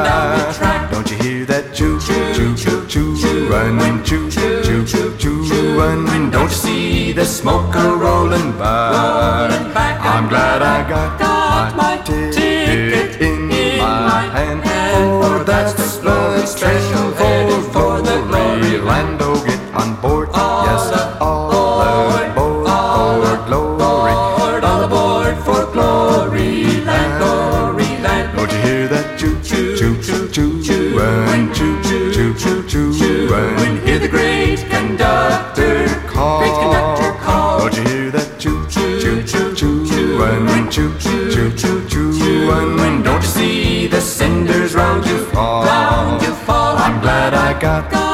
Don't you hear that choo choo choo choo-run, choo choo choo choo-run? Don't you see the smoke a-rolling by? I'm glad I got my ticket in my hand, for that's the blood special headed for the glory land. Oh, get on board, yes, all aboard for glory, all aboard for glory land, glory land. Don't you hear that choo choo choo choo choo-run, choo choo choo choo-run? Hear the great conductor call, great conductor call. Don't you hear that choo choo choo choo-run, choo choo choo choo-run? Don't you see the cinders round you fall? I'm glad I got